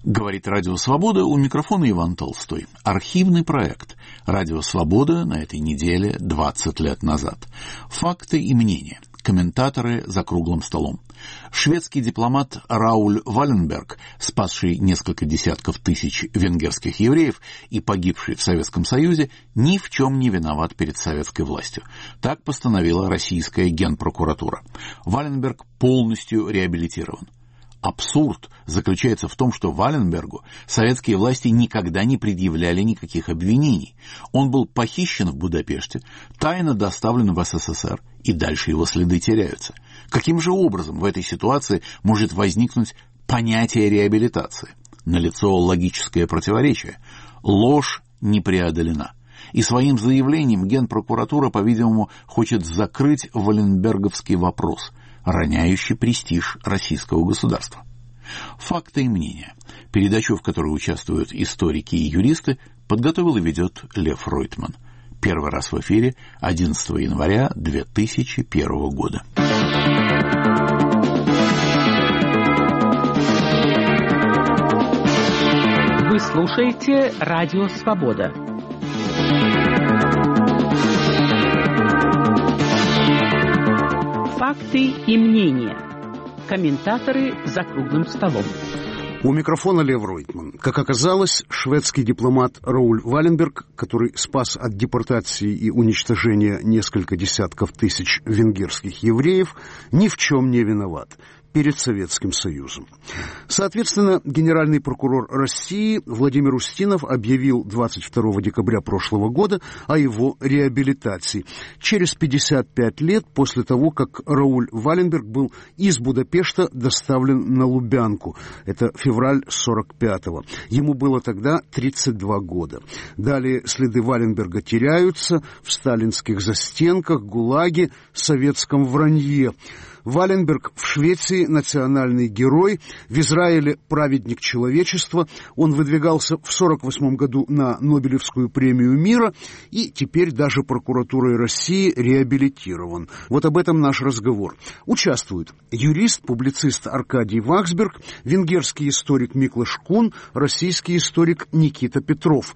Говорит Радио Свобода, у микрофона Иван Толстой. Архивный проект Радио Свобода на этой неделе 20 лет назад. Факты и мнения. Комментаторы за круглым столом. Шведский дипломат Рауль Валенберг, спасший несколько десятков тысяч венгерских евреев и погибший в Советском Союзе, ни в чем не виноват перед советской властью. Так постановила российская генпрокуратура. Валенберг полностью реабилитирован. Абсурд заключается в том, что Валенбергу советские власти никогда не предъявляли никаких обвинений. Он был похищен в Будапеште, тайно доставлен в СССР, и дальше его следы теряются. Каким же образом в этой ситуации может возникнуть понятие реабилитации? Налицо логическое противоречие. Ложь не преодолена. И своим заявлением Генпрокуратура, по-видимому, хочет закрыть валенберговский вопрос, роняющий престиж российского государства. Факты и мнения. Передачу, в которой участвуют историки и юристы, подготовил и ведет Лев Ройтман. Первый раз в эфире 11 января 2001 года. Вы слушаете Радио Свобода. Факты и мнения. Комментаторы за круглым столом. У микрофона Лев Ройтман. Как оказалось, шведский дипломат Рауль Валенберг, который спас от депортации и уничтожения несколько десятков тысяч венгерских евреев, ни в чем не виноват перед Советским Союзом. Соответственно, генеральный прокурор России Владимир Устинов объявил 22 декабря прошлого года о его реабилитации. Через 55 лет после того, как Рауль Валенберг был из Будапешта доставлен на Лубянку. Это февраль 45-го. Ему было тогда 32 года. Далее следы Валенберга теряются в сталинских застенках, ГУЛАГе, советском вранье. Валенберг в Швеции национальный герой, в Израиле праведник человечества. Он выдвигался в 1948 году на Нобелевскую премию мира и теперь даже прокуратурой России реабилитирован. Вот об этом наш разговор. Участвуют юрист, публицист Аркадий Ваксберг, венгерский историк Миклош Кун, российский историк Никита Петров.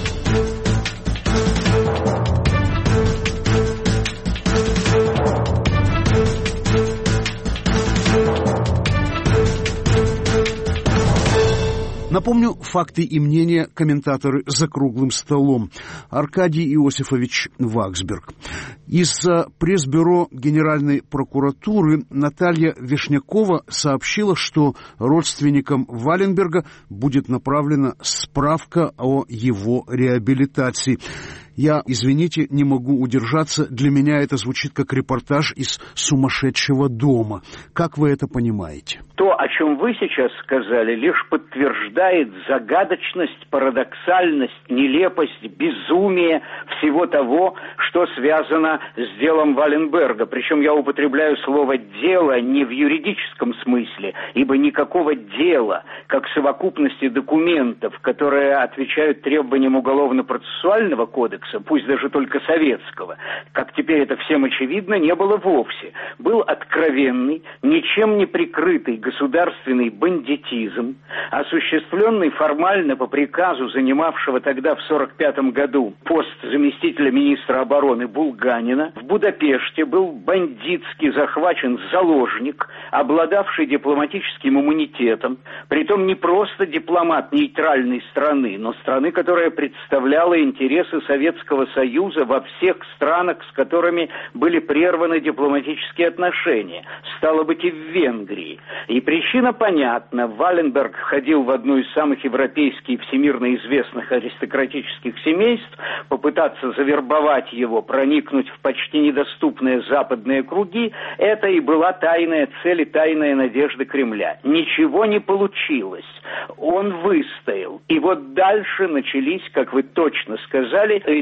Напомню, факты и мнения комментаторы за круглым столом. Аркадий Иосифович Ваксберг. Из пресс-бюро Генеральной прокуратуры Наталья Вишнякова сообщила, что родственникам Валенберга будет направлена справка о его реабилитации. Я, извините, не могу удержаться. Для меня это звучит как репортаж из «Сумасшедшего дома». Как вы это понимаете? То, о чем вы сейчас сказали, лишь подтверждает загадочность, парадоксальность, нелепость, безумие всего того, что связано с делом Валенберга. Причем я употребляю слово «дело» не в юридическом смысле, ибо никакого дела, как совокупности документов, которые отвечают требованиям Уголовно-процессуального кодекса, пусть даже только советского, как теперь это всем очевидно, не было вовсе. Был откровенный, ничем не прикрытый государственный бандитизм, осуществленный формально по приказу занимавшего тогда в 1945 году пост заместителя министра обороны Булганина. В Будапеште был бандитски захвачен заложник, обладавший дипломатическим иммунитетом, притом не просто дипломат нейтральной страны, но страны, которая представляла интересы Советского Союза во всех странах, с которыми были прерваны дипломатические отношения, стало быть, и в Венгрии. И причина понятна. Валенберг входил в одну из самых европейских и всемирно известных аристократических семейств. Попытаться завербовать его, проникнуть в почти недоступные западные круги, это и была тайная цель и тайная надежда Кремля. Ничего не получилось. Он выстоял. И вот дальше начались, как вы точно сказали,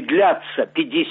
длятся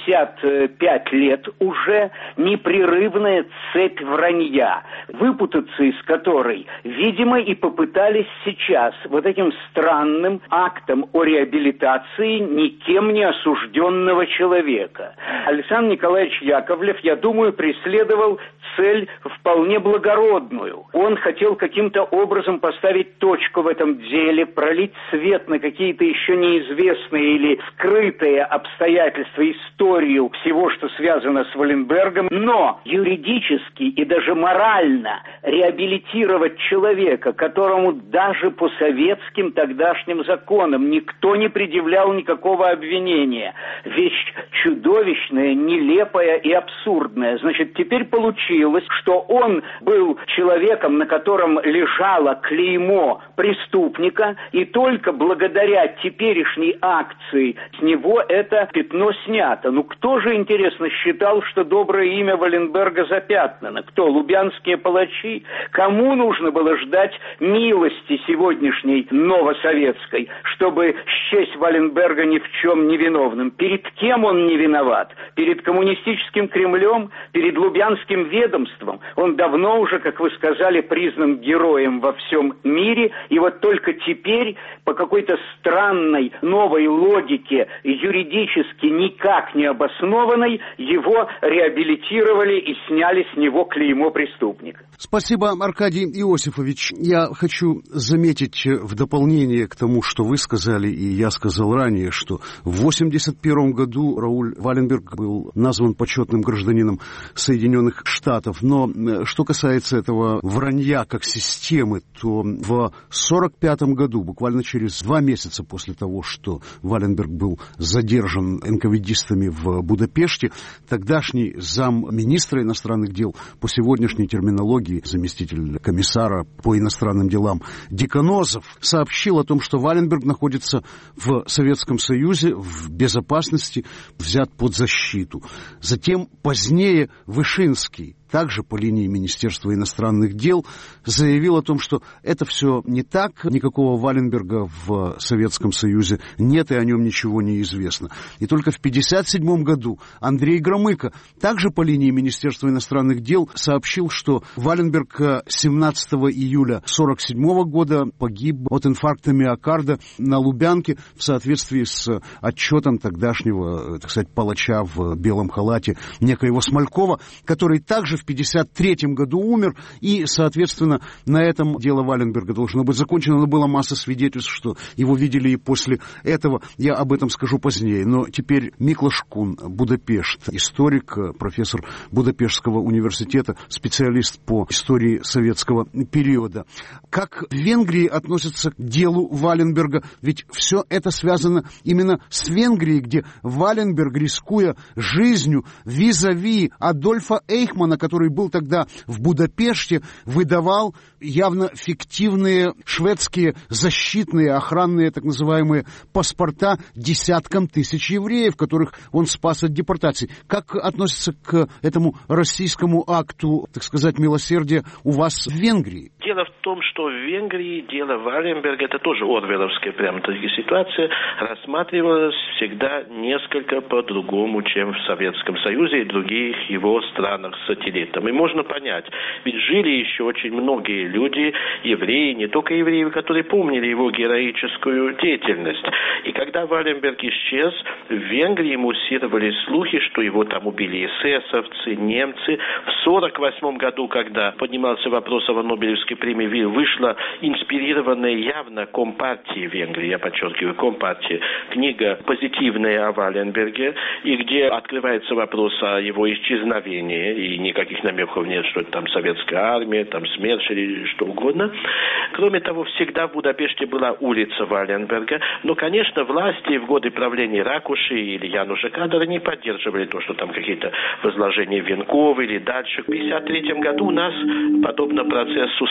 55 лет уже, непрерывная цепь вранья, выпутаться из которой, видимо, и попытались сейчас вот этим странным актом о реабилитации никем не осужденного человека. Александр Николаевич Яковлев, я думаю, преследовал цель вполне благородную. Он хотел каким-то образом поставить точку в этом деле, пролить свет на какие-то еще неизвестные или скрытые обстоятельства, историю всего, что связано с Валенбергом, но юридически и даже морально реабилитировать человека, которому даже по советским тогдашним законам никто не предъявлял никакого обвинения. Вещь чудовищная, нелепая и абсурдная. Значит, теперь получилось, что он был человеком, на котором лежало клеймо преступника, и только благодаря теперешней акции с него это пятно снято. Ну, кто же, интересно, считал, что доброе имя Валенберга запятнано? Кто? Лубянские палачи? Кому нужно было ждать милости сегодняшней новосоветской, чтобы счесть Валенберга ни в чем невиновным? Перед кем он не виноват? Перед коммунистическим Кремлем? Перед Лубянским ведомством? Он давно уже, как вы сказали, признан героем во всем мире, и вот только теперь по какой-то странной новой логике, юридически никак не обоснованной, его реабилитировали и сняли с него клеймо преступника. Спасибо, Аркадий Иосифович. Я хочу заметить в дополнение к тому, что вы сказали, и я сказал ранее, что в 1981 году Рауль Валенберг был назван почетным гражданином Соединенных Штатов. Но что касается этого вранья как системы, то в 1945 году, буквально через 2 месяца после того, что Валенберг был задержан НКВДистами в Будапеште, тогдашний замминистра иностранных дел, по сегодняшней терминологии заместитель комиссара по иностранным делам Деканозов, сообщил о том, что Валенберг находится в Советском Союзе в безопасности, взят под защиту. Затем позднее Вышинский, также по линии Министерства иностранных дел, заявил о том, что это все не так, никакого Валенберга в Советском Союзе нет, и о нем ничего не известно. И только в 1957 году Андрей Громыко, также по линии Министерства иностранных дел, сообщил, что Валенберг 17 июля 1947 года погиб от инфаркта миокарда на Лубянке в соответствии с отчетом тогдашнего, так сказать, палача в белом халате некоего Смолькова, который также в 1953 году умер, и, соответственно, на этом дело Валенберга должно быть закончено, но была масса свидетельств, что его видели и после этого. Я об этом скажу позднее. Но теперь Миклош Кун, Будапешт, историк, профессор Будапештского университета, специалист по истории советского периода. Как в Венгрии относятся к делу Валенберга? Ведь все это связано именно с Венгрией, где Валенберг, рискуя жизнью визави Адольфа Эйхмана, который был тогда в Будапеште, выдавал явно фиктивные шведские защитные, охранные, так называемые, паспорта десяткам тысяч евреев, которых он спас от депортации. Как относится к этому российскому акту, так сказать, милосердия у вас в Венгрии? Дело в том, что в Венгрии дело Валенберга, это тоже орвеловская прямо такая ситуация, рассматривалась всегда несколько по-другому, чем в Советском Союзе и других его странах-сателлитах. И можно понять, ведь жили еще очень многие люди, евреи, не только евреи, которые помнили его героическую деятельность. И когда Валенберг исчез, в Венгрии муссировали слухи, что его там убили эсэсовцы, немцы. В 1948 году, когда поднимался вопрос о Нобелевской премии, вышла инспирированная явно Компартией Венгрии, я подчеркиваю, Компартией, книга позитивная о Валенберге, и где открывается вопрос о его исчезновении, и никаких намеков нет, что это там советская армия, там смерть или что угодно. Кроме того, всегда в Будапеште была улица Валенберга, но, конечно, власти в годы правления Ракуши или Януша Кадара не поддерживали то, что там какие-то возложения венков или дальше. В 1953 году у нас, подобно процессу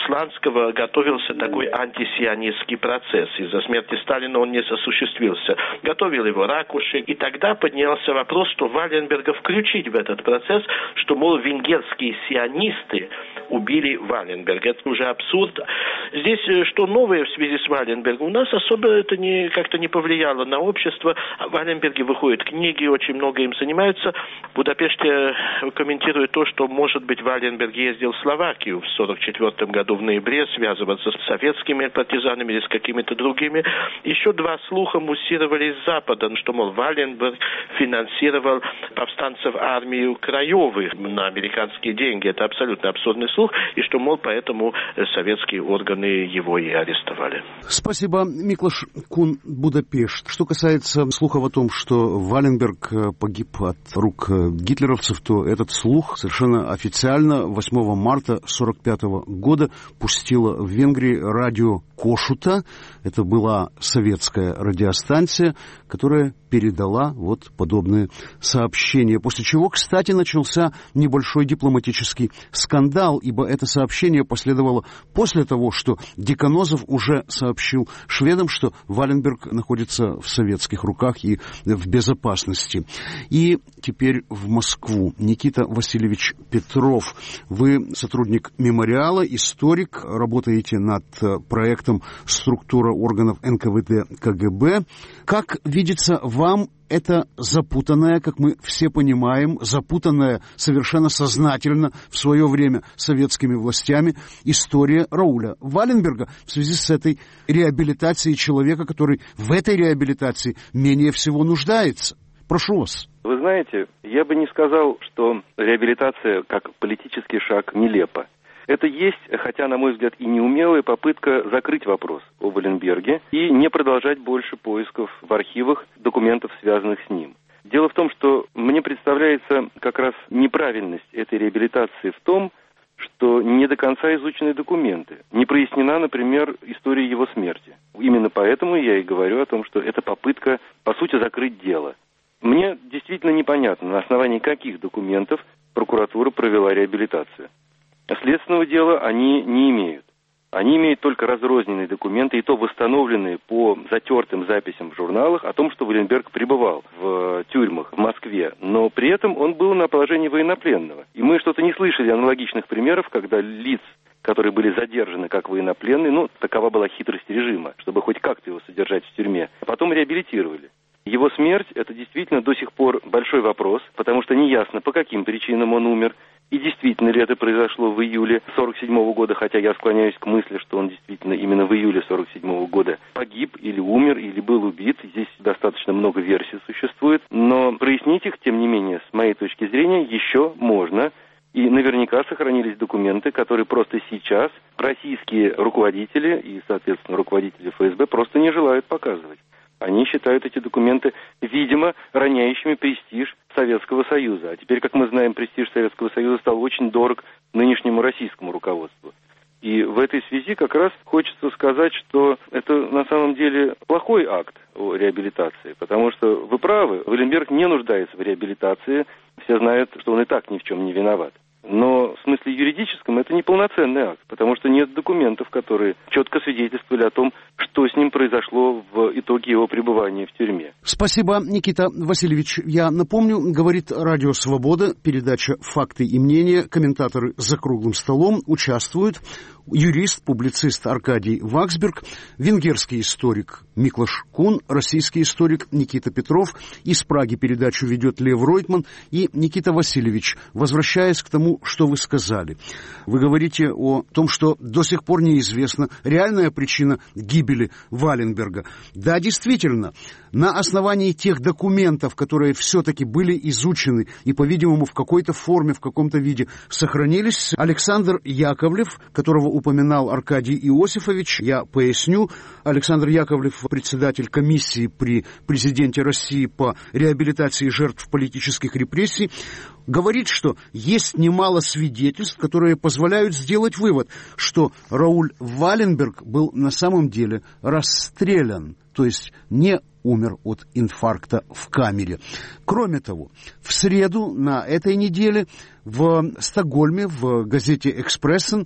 Шкланского готовился такой антисионистский процесс. Из-за смерти Сталина он не осуществился. Готовил его Ракушек. И тогда поднялся вопрос, что Валенберга включить в этот процесс, что, мол, венгерские сионисты убили Валенберга. Это уже абсурд. Здесь что новое в связи с Валенбергом? У нас особо это как-то не повлияло на общество. О Валенберге выходят книги, очень много им занимаются. В Будапеште комментируют то, что, может быть, Валенберг ездил в Словакию в 1944 году в ноябре, связываться с советскими партизанами или с какими-то другими. Еще два слуха муссировали из Запада, что, мол, Валенберг финансировал повстанцев армию Краевых на американские деньги. Это абсолютно абсурдный слух. И что, мол, поэтому советские органы его и арестовали. Спасибо, Миклаш Кун, Будапешт. Что касается слухов о том, что Валенберг погиб от рук гитлеровцев, то этот слух совершенно официально 8 марта 1945 года пустила в Венгрии радио Кошута. Это была советская радиостанция, которая передала вот подобные сообщения. После чего, кстати, начался небольшой дипломатический скандал, ибо это сообщение последовало после того, что Деканозов уже сообщил шведам, что Валенберг находится в советских руках и в безопасности. И теперь в Москву. Никита Васильевич Петров, вы сотрудник мемориала, историк, работаете над проектом «Структура органов НКВД КГБ». Как видится вам это запутанная, как мы все понимаем, запутанная совершенно сознательно в свое время советскими властями история Рауля Валенберга в связи с этой реабилитацией человека, который в этой реабилитации менее всего нуждается? Прошу вас. Вы знаете, я бы не сказал, что реабилитация как политический шаг нелепа. Это есть, хотя, на мой взгляд, и неумелая попытка закрыть вопрос о Валенберге и не продолжать больше поисков в архивах документов, связанных с ним. Дело в том, что мне представляется как раз неправильность этой реабилитации в том, что не до конца изучены документы. Не прояснена, например, история его смерти. Именно поэтому я и говорю о том, что это попытка, по сути, закрыть дело. Мне действительно непонятно, на основании каких документов прокуратура провела реабилитацию. Следственного дела они не имеют. Они имеют только разрозненные документы, и то восстановленные по затертым записям в журналах о том, что Валенберг пребывал в тюрьмах в Москве, но при этом он был на положении военнопленного. И мы что-то не слышали аналогичных примеров, когда лиц, которые были задержаны как военнопленные, такова была хитрость режима, чтобы хоть как-то его содержать в тюрьме, а потом реабилитировали. Его смерть – это действительно до сих пор большой вопрос, потому что неясно, по каким причинам он умер, и действительно ли это произошло в июле 1947 года, хотя я склоняюсь к мысли, что он действительно именно в июле 1947 года погиб или умер, или был убит. Здесь достаточно много версий существует, но прояснить их, тем не менее, с моей точки зрения, еще можно. И наверняка сохранились документы, которые просто сейчас российские руководители и, соответственно, руководители ФСБ просто не желают показывать. Они считают эти документы, видимо, роняющими престиж Советского Союза. А теперь, как мы знаем, престиж Советского Союза стал очень дорог нынешнему российскому руководству. И в этой связи как раз хочется сказать, что это на самом деле плохой акт о реабилитации, потому что вы правы, Валенберг не нуждается в реабилитации, все знают, что он и так ни в чем не виноват. Но в смысле юридическом это неполноценный акт, потому что нет документов, которые четко свидетельствовали о том, что с ним произошло в итоге его пребывания в тюрьме. Спасибо, Никита Васильевич. Я напомню, говорит Радио Свобода, передача «Факты и мнения». Комментаторы за круглым столом участвуют юрист, публицист Аркадий Ваксберг, венгерский историк Миклаш Кун, российский историк Никита Петров. Из Праги передачу ведет Лев Ройтман. И Никита Васильевич, возвращаясь к тому, что вы сказали. Вы говорите о том, что до сих пор неизвестна реальная причина гибели Валенберга. Да, действительно, на основании тех документов, которые все-таки были изучены и, по-видимому, в какой-то форме, в каком-то виде сохранились, Александр Яковлев, которого упоминал Аркадий Иосифович, я поясню. Александр Яковлев, председатель комиссии при президенте России по реабилитации жертв политических репрессий, говорит, что есть немало свидетельств, которые позволяют сделать вывод, что Рауль Валенберг был на самом деле расстрелян, то есть не умер от инфаркта в камере. Кроме того, в среду на этой неделе в Стокгольме в газете «Экспрессен»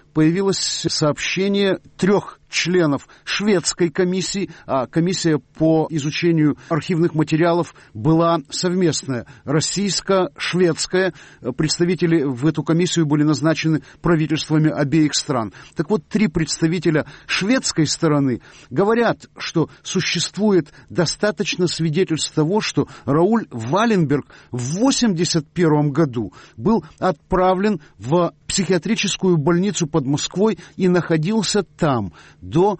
появилось сообщение 3 членов шведской комиссии, а комиссия по изучению архивных материалов была совместная, российско-шведская. Представители в эту комиссию были назначены правительствами обеих стран. Так вот, 3 представителя шведской стороны говорят, что существует достаточно свидетельств того, что Рауль Валенберг в 1981 году был отправлен в психиатрическую больницу под Москвой и находился там до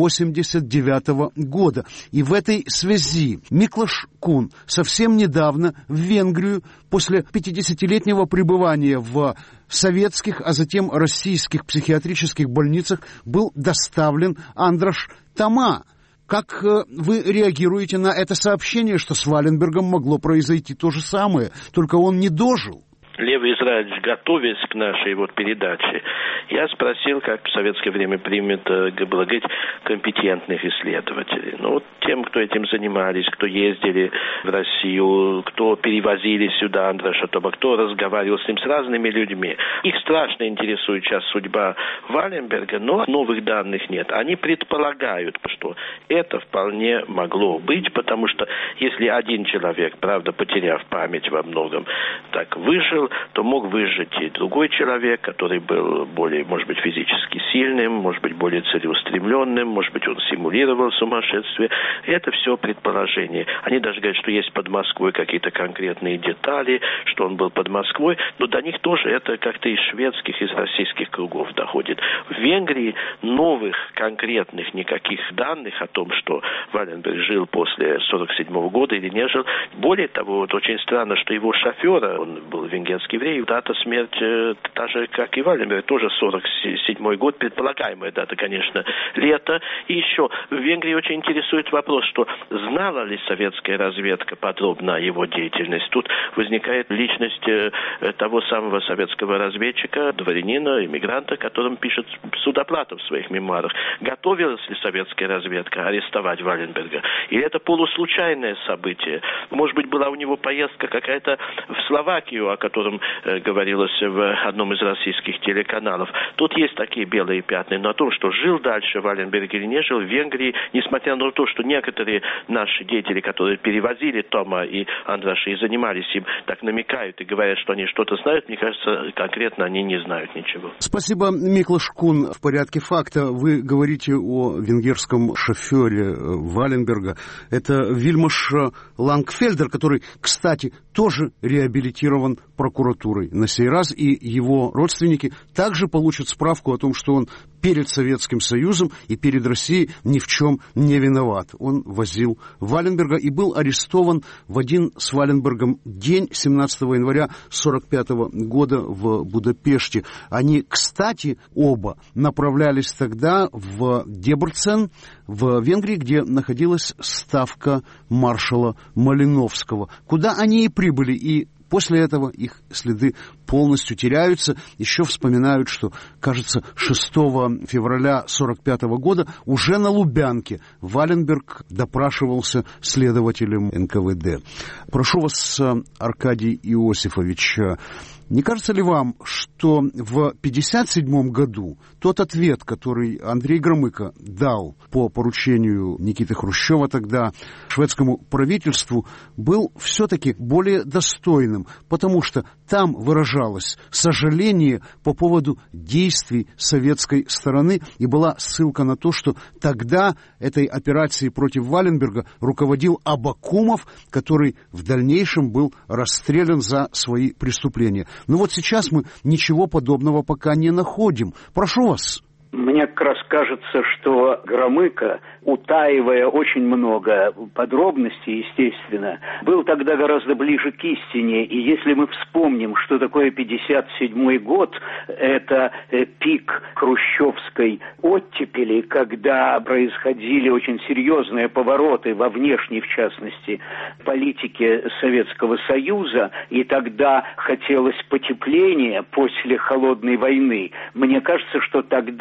1989 года. И в этой связи Миклош Кун совсем недавно в Венгрию после 50-летнего пребывания в советских, а затем российских психиатрических больницах был доставлен Андраш Тома. Как вы реагируете на это сообщение, что с Валенбергом могло произойти то же самое, только он не дожил? Лев Израилевич, готовясь к нашей передаче, я спросил, как в советское время принято было говорить, компетентных исследователей. Тем, кто этим занимались, кто ездили в Россию, кто перевозили сюда Андраша Тома, кто разговаривал с ним, с разными людьми. Их страшно интересует сейчас судьба Валенберга, но новых данных нет. Они предполагают, что это вполне могло быть, потому что если один человек, правда, потеряв память во многом, так выжил, то мог выжить и другой человек, который был более, может быть, физически сильным, может быть, более целеустремленным, может быть, он симулировал сумасшествие. Это все предположения. Они даже говорят, что есть под Москвой какие-то конкретные детали, что он был под Москвой, но до них тоже это как-то из шведских, из российских кругов доходит. В Венгрии новых конкретных никаких данных о том, что Валенберг жил после 1947 года или не жил. Более того, очень странно, что его шофера, он был венгерский еврей, дата смерти та же, как и Валенберг, тоже 1947 год, предполагаемая дата, конечно, лето. И еще в Венгрии очень интересует вопрос, что знала ли советская разведка подробно о его деятельности. Тут возникает личность того самого советского разведчика, дворянина, иммигранта, о котором пишет Судоплатов в своих мемуарах. Готовилась ли советская разведка арестовать Валенберга? Или это полуслучайное событие? Может быть, была у него поездка какая-то в Словакию, о котором говорилось в одном из российских телеканалов. Тут есть такие белые пятна. Но о том, что жил дальше Валенберг или не жил в Венгрии, несмотря на то, что некоторые наши деятели, которые перевозили Тома и Андраша и занимались им, так намекают и говорят, что они что-то знают, мне кажется, конкретно они не знают ничего. Спасибо, Миклош Кун. В порядке факта вы говорите о венгерском шофере Валенберга. Это Вильмаш Лангфельдер, который, кстати, тоже реабилитирован прокуратурой на сей раз, и его родственники также получат справку о том, что он перед Советским Союзом и перед Россией ни в чем не виноват. Он возил Валенберга и был арестован в один с Валенбергом день 17 января 1945 года в Будапеште. Они, кстати, оба направлялись тогда в Дебрецен, в Венгрии, где находилась ставка маршала Малиновского, куда они и прибыли, и после этого их следы полностью теряются. Еще вспоминают, что, кажется, 6 февраля 1945 года уже на Лубянке Валенберг допрашивался следователем НКВД. Прошу вас, Аркадий Иосифович, не кажется ли вам, что в 1957 году тот ответ, который Андрей Громыко дал по поручению Никиты Хрущева тогда шведскому правительству, был все-таки более достойным, потому что там выражалось сожаление по поводу действий советской стороны, и была ссылка на то, что тогда этой операцией против Валенберга руководил Абакумов, который в дальнейшем был расстрелян за свои преступления. Но вот сейчас мы ничего подобного пока не находим. Прошу вас. Мне как раз кажется, что Громыко, утаивая очень много подробностей, естественно, был тогда гораздо ближе к истине. И если мы вспомним, что такое 1957 год, это пик хрущевской оттепели, когда происходили очень серьезные повороты во внешней, в частности, политике Советского Союза, и тогда хотелось потепления после холодной войны. Мне кажется, что тогда именно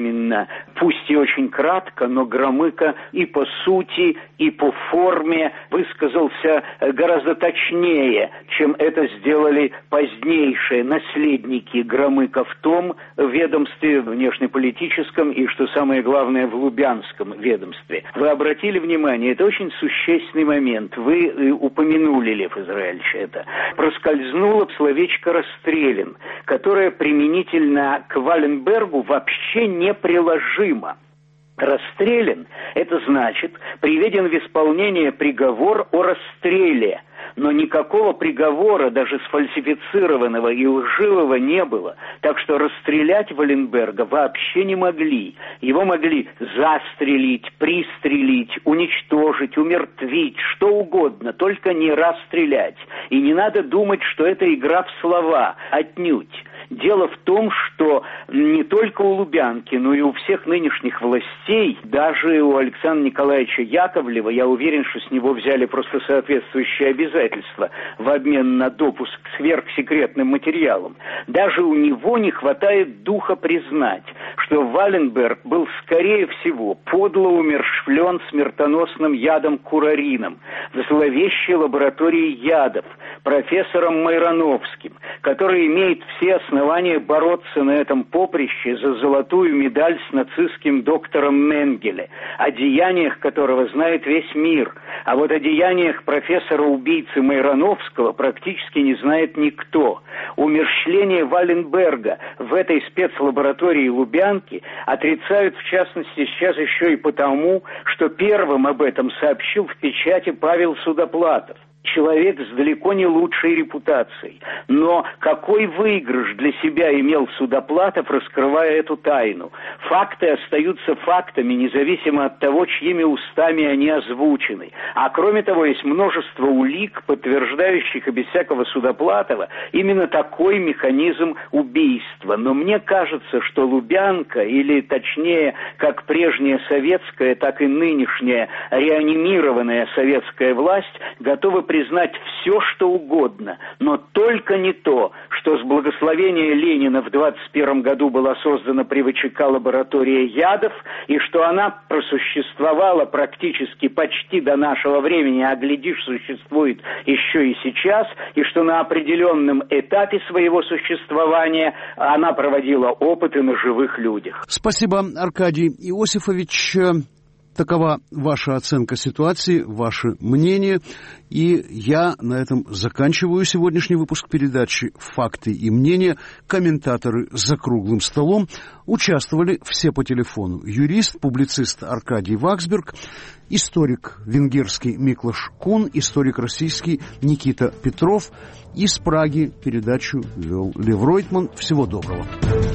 одновременно, пусть и очень кратко, но Громыко и по сути, и по форме высказался гораздо точнее, чем это сделали позднейшие наследники Громыка в том ведомстве внешнеполитическом и, что самое главное, в Лубянском ведомстве. Вы обратили внимание, это очень существенный момент. Вы упомянули, Лев Израильевич, это. Проскользнуло словечко «расстрелян», которое применительно к Валенбергу вообще неприложимо. Расстрелян – это значит, приведен в исполнение приговор о расстреле. Но никакого приговора, даже сфальсифицированного и лживого, не было. Так что расстрелять Валенберга вообще не могли. Его могли застрелить, пристрелить, уничтожить, умертвить, что угодно, только не расстрелять. И не надо думать, что это игра в слова, отнюдь. Дело в том, что не только у Лубянки, но и у всех нынешних властей, даже у Александра Николаевича Яковлева, я уверен, что с него взяли просто соответствующие обязательства в обмен на допуск к сверхсекретным материалам, даже у него не хватает духа признать, что Валенберг был, скорее всего, подло умерщвлен смертоносным ядом курарином в зловещей лаборатории ядов профессором Майрановским, который имеет все основания бороться на этом поприще за золотую медаль с нацистским доктором Менгеле, о деяниях которого знает весь мир, а вот о деяниях профессора-убийцы Майрановского практически не знает никто. Умерщвление Валенберга в этой спецлаборатории Лубянки отрицают, в частности, сейчас еще и потому, что первым об этом сообщил в печати Павел Судоплатов. Человек с далеко не лучшей репутацией. Но какой выигрыш для себя имел Судоплатов, раскрывая эту тайну? Факты остаются фактами, независимо от того, чьими устами они озвучены. А кроме того, есть множество улик, подтверждающих и без всякого Судоплатова именно такой механизм убийства. Но мне кажется, что Лубянка, или точнее, как прежняя советская, так и нынешняя реанимированная советская власть, готовы признать все, что угодно, но только не то, что с благословения Ленина в 1921 году была создана при ВЧК лаборатория ядов, и что она просуществовала практически почти до нашего времени, а глядишь, существует еще и сейчас, и что на определенном этапе своего существования она проводила опыты на живых людях. Спасибо, Аркадий Иосифович. Такова ваша оценка ситуации, ваше мнение. И я на этом заканчиваю сегодняшний выпуск передачи «Факты и мнения». Комментаторы за круглым столом участвовали все по телефону. Юрист, публицист Аркадий Ваксберг, историк венгерский Миклош Кун, историк российский Никита Петров. Из Праги передачу вел Лев Ройтман. Всего доброго.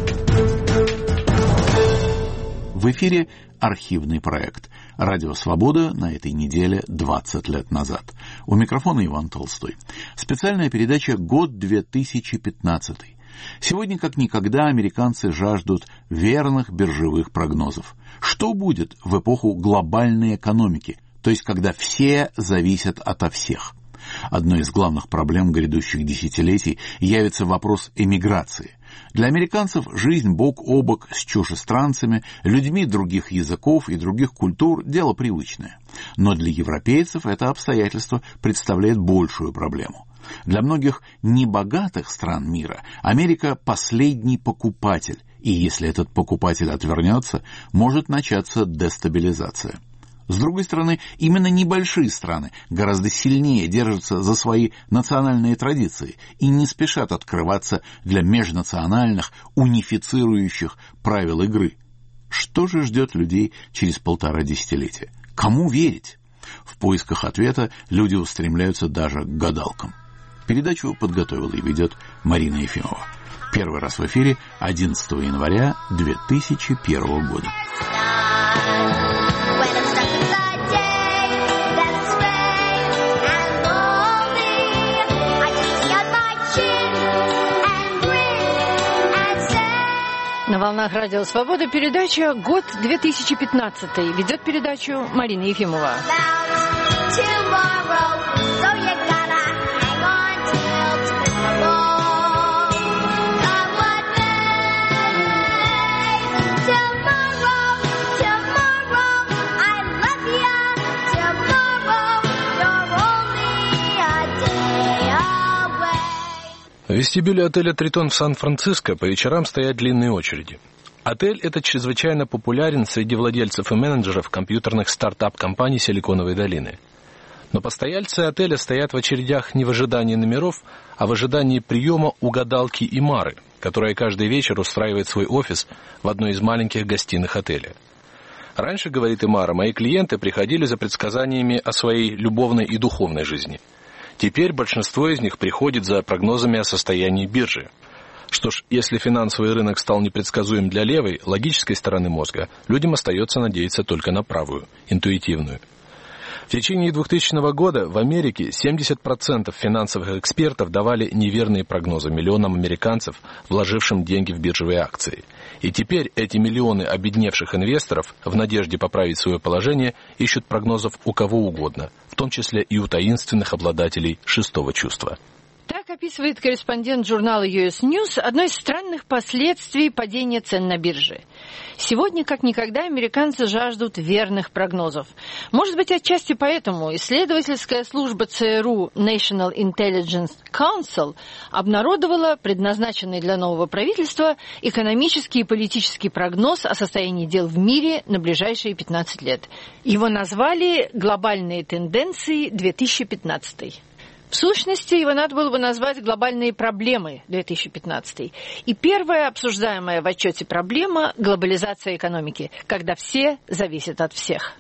В эфире архивный проект «Радио Свобода» на этой неделе 20 лет назад. У микрофона Иван Толстой. Специальная передача «Год 2015». Сегодня, как никогда, американцы жаждут верных биржевых прогнозов. Что будет в эпоху глобальной экономики, то есть когда все зависят ото всех? Одной из главных проблем грядущих десятилетий явится вопрос эмиграции. Для американцев жизнь бок о бок с чужестранцами, людьми других языков и других культур – дело привычное. Но для европейцев это обстоятельство представляет большую проблему. Для многих небогатых стран мира Америка – последний покупатель, и если этот покупатель отвернется, может начаться дестабилизация. С другой стороны, именно небольшие страны гораздо сильнее держатся за свои национальные традиции и не спешат открываться для межнациональных, унифицирующих правил игры. Что же ждет людей через 1,5 десятилетия? Кому верить? В поисках ответа люди устремляются даже к гадалкам. Передачу подготовила и ведет Марина Ефимова. Первый раз в эфире 11 января 2001 года. На волнах Радио Свобода передача «Год 2015». Ведет передачу Марина Ефимова. Tomorrow В вестибюле отеля «Тритон» в Сан-Франциско по вечерам стоят длинные очереди. Отель этот чрезвычайно популярен среди владельцев и менеджеров компьютерных стартап-компаний Силиконовой долины. Но постояльцы отеля стоят в очередях не в ожидании номеров, а в ожидании приема у гадалки Имары, которая каждый вечер устраивает свой офис в одной из маленьких гостиных отеля. Раньше, говорит Имара, мои клиенты приходили за предсказаниями о своей любовной и духовной жизни. Теперь большинство из них приходит за прогнозами о состоянии биржи. Что ж, если финансовый рынок стал непредсказуем для левой, логической стороны мозга, людям остается надеяться только на правую, интуитивную. В течение 2000 года в Америке 70% финансовых экспертов давали неверные прогнозы миллионам американцев, вложившим деньги в биржевые акции. И теперь эти миллионы обедневших инвесторов в надежде поправить свое положение ищут прогнозов у кого угодно, в том числе и у таинственных обладателей шестого чувства. Так описывает корреспондент журнала US News одно из странных последствий падения цен на бирже. Сегодня, как никогда, американцы жаждут верных прогнозов. Может быть, отчасти поэтому исследовательская служба ЦРУ National Intelligence Council обнародовала предназначенный для нового правительства экономический и политический прогноз о состоянии дел в мире на ближайшие 15 лет. Его назвали «Глобальные тенденции 2015». В сущности, его надо было бы назвать «Глобальные проблемы 2015». И первая обсуждаемая в отчете проблема – глобализация экономики, когда все зависят от всех.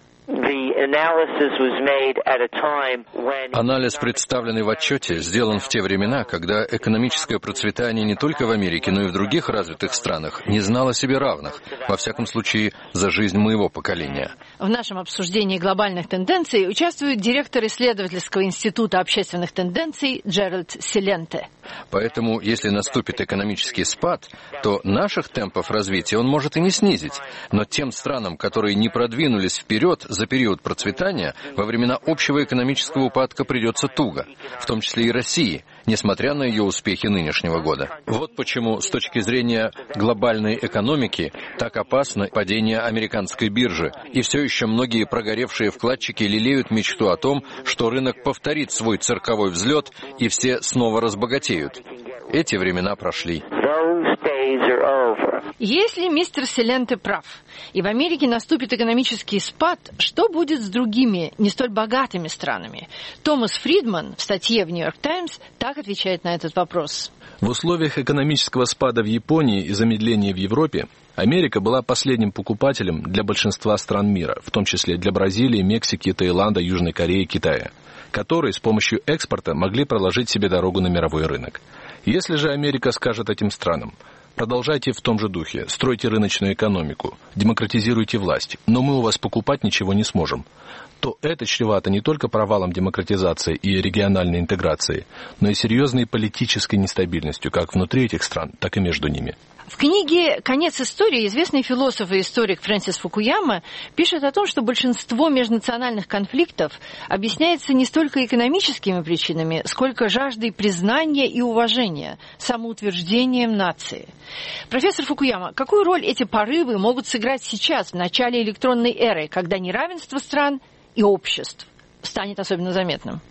Анализ, представленный в отчете, сделан в те времена, когда экономическое процветание не только в Америке, но и в других развитых странах не знало себе равных, во всяком случае, за жизнь моего поколения. В нашем обсуждении глобальных тенденций участвует директор исследовательского института общественных тенденций Джеральд Силенте. Поэтому, если наступит экономический спад, то наших темпов развития он может и не снизить, но тем странам, которые не продвинулись вперед за период процветания, во времена общего экономического упадка придется туго, в том числе и России, несмотря на ее успехи нынешнего года. Вот почему, с точки зрения глобальной экономики, так опасно падение американской биржи, и все еще многие прогоревшие вкладчики лелеют мечту о том, что рынок повторит свой цирковой взлет, и все снова разбогатеют. Эти времена прошли. Если мистер Силенте прав, и в Америке наступит экономический спад, что будет с другими, не столь богатыми странами? Томас Фридман в статье в «Нью-Йорк Таймс» так отвечает на этот вопрос. В условиях экономического спада в Японии и замедления в Европе Америка была последним покупателем для большинства стран мира, в том числе для Бразилии, Мексики, Таиланда, Южной Кореи и Китая, которые с помощью экспорта могли проложить себе дорогу на мировой рынок. Если же Америка скажет этим странам: продолжайте в том же духе, стройте рыночную экономику, демократизируйте власть, но мы у вас покупать ничего не сможем, то это чревато не только провалом демократизации и региональной интеграции, но и серьезной политической нестабильностью как внутри этих стран, так и между ними. В книге «Конец истории» известный философ и историк Фрэнсис Фукуяма пишет о том, что большинство межнациональных конфликтов объясняется не столько экономическими причинами, сколько жаждой признания и уважения, самоутверждением нации. Профессор Фукуяма, какую роль эти порывы могут сыграть сейчас, в начале электронной эры, когда неравенство стран и обществ станет особенно заметным?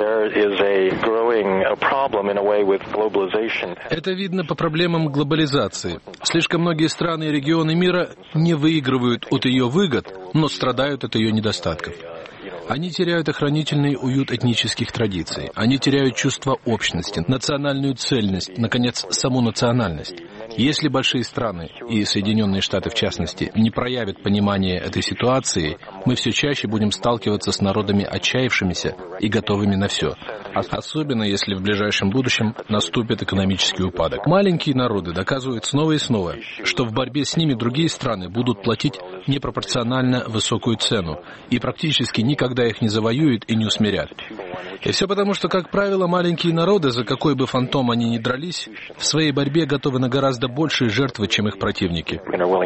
Это видно по проблемам глобализации. Слишком многие страны и регионы мира не выигрывают от ее выгод, но страдают от ее недостатков. Они теряют охранительный уют этнических традиций. Они теряют чувство общности, национальную цельность, наконец, саму национальность. Если большие страны, и Соединенные Штаты в частности, не проявят понимания этой ситуации, мы все чаще будем сталкиваться с народами отчаявшимися и готовыми на все. Особенно, если в ближайшем будущем наступит экономический упадок. Маленькие народы доказывают снова и снова, что в борьбе с ними другие страны будут платить непропорционально высокую цену и практически никогда их не завоюют и не усмирят. И все потому, что, как правило, маленькие народы, за какой бы фантом они ни дрались, в своей борьбе готовы на гораздо большие жертвы, чем их противники.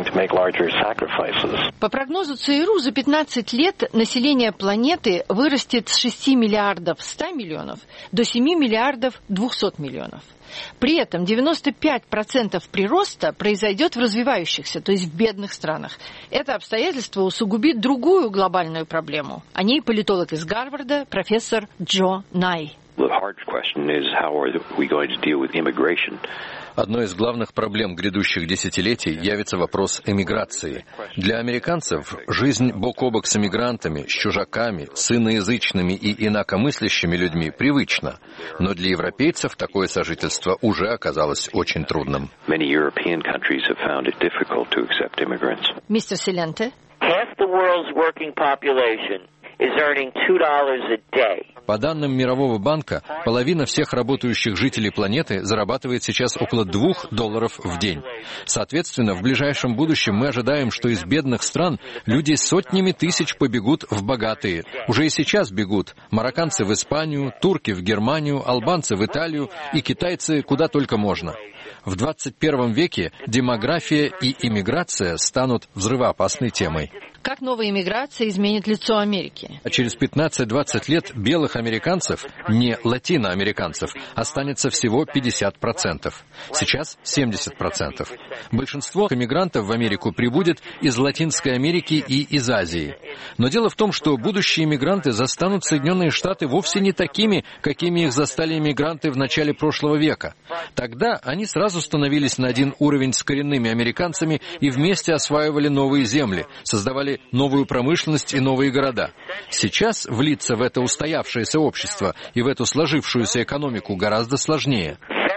По прогнозу ЦРУ, за 15 лет население планеты вырастет с 6 миллиардов 100 миллионов до 7 миллиардов 200 миллионов. При этом 95% прироста произойдет в развивающихся, то есть в бедных странах. Это обстоятельство усугубит другую глобальную проблему. О ней политолог из Гарварда, профессор Джо Най. Одной из главных проблем грядущих десятилетий явится вопрос эмиграции. Для американцев жизнь бок о бок с эмигрантами, с чужаками, с иноязычными и инакомыслящими людьми привычна. Но для европейцев такое сожительство уже оказалось очень трудным. Мистер Селенте? По данным Мирового банка, половина всех работающих жителей планеты зарабатывает сейчас около $2 в день. Соответственно, в ближайшем будущем мы ожидаем, что из бедных стран люди сотнями тысяч побегут в богатые. Уже и сейчас бегут. Марокканцы в Испанию, турки в Германию, албанцы в Италию и китайцы куда только можно. В 21 веке демография и иммиграция станут взрывоопасной темой. Как новая иммиграция изменит лицо Америки? А через 15-20 лет белых американцев, не латиноамериканцев, останется всего 50%. Сейчас 70%. Большинство иммигрантов в Америку прибудет из Латинской Америки и из Азии. Но дело в том, что будущие иммигранты застанут Соединенные Штаты вовсе не такими, какими их застали иммигранты в начале прошлого века. Тогда они сразу становились на один уровень с коренными американцами и вместе осваивали новые земли, создавали новую промышленность и новые города. Сейчас влиться в это устоявшееся общество и в эту сложившуюся экономику гораздо сложнее.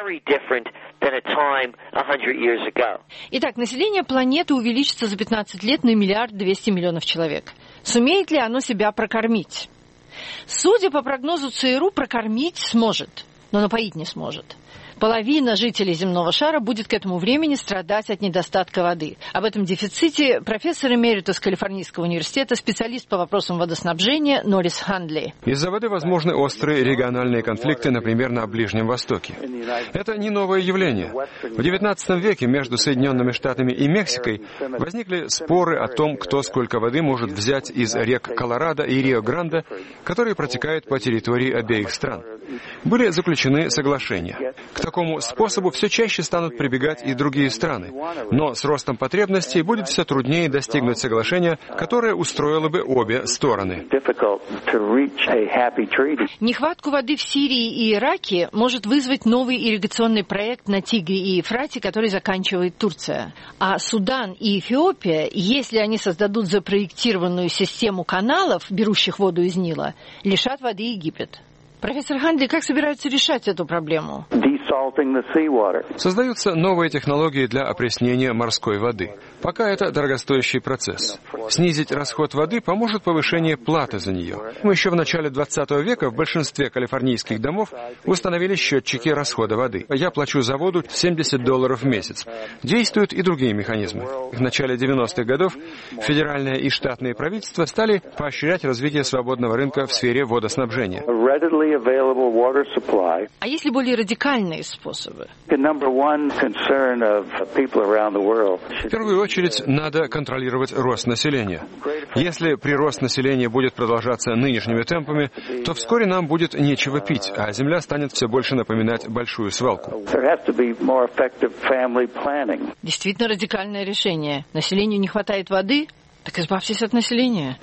Итак, население планеты увеличится за 15 лет на 1 200 000 000 человек. Сумеет ли оно себя прокормить? Судя по прогнозу ЦРУ, прокормить сможет, но напоить не сможет. Половина жителей земного шара будет к этому времени страдать от недостатка воды. Об этом дефиците профессор эмеритус Калифорнийского университета, специалист по вопросам водоснабжения Норрис Хандли. Из-за воды возможны острые региональные конфликты, например, на Ближнем Востоке. Это не новое явление. В XIX веке между Соединенными Штатами и Мексикой возникли споры о том, кто сколько воды может взять из рек Колорадо и Рио-Гранде, которые протекают по территории обеих стран. Были заключены соглашения. К такому способу все чаще станут прибегать и другие страны. Но с ростом потребностей будет все труднее достигнуть соглашения, которое устроило бы обе стороны. Нехватку воды в Сирии и Ираке может вызвать новый ирригационный проект на Тигре и Ефрате, который заканчивает Турция. А Судан и Эфиопия, если они создадут запроектированную систему каналов, берущих воду из Нила, лишат воды Египет. Профессор Хандли, как собираются решать эту проблему? Создаются новые технологии для опреснения морской воды. Пока это дорогостоящий процесс. Снизить расход воды поможет повышение платы за нее. Мы еще в начале 20 века в большинстве калифорнийских домов установили счетчики расхода воды. Я плачу за воду $70 в месяц. Действуют и другие механизмы. В начале 90-х годов федеральное и штатные правительства стали поощрять развитие свободного рынка в сфере водоснабжения. А есть ли более радикальные способы? В первую очередь, надо контролировать рост населения. Если прирост населения будет продолжаться нынешними темпами, то вскоре нам будет нечего пить, а земля станет все больше напоминать большую свалку. Действительно радикальное решение. Населению не хватает воды? Так избавьтесь от населения.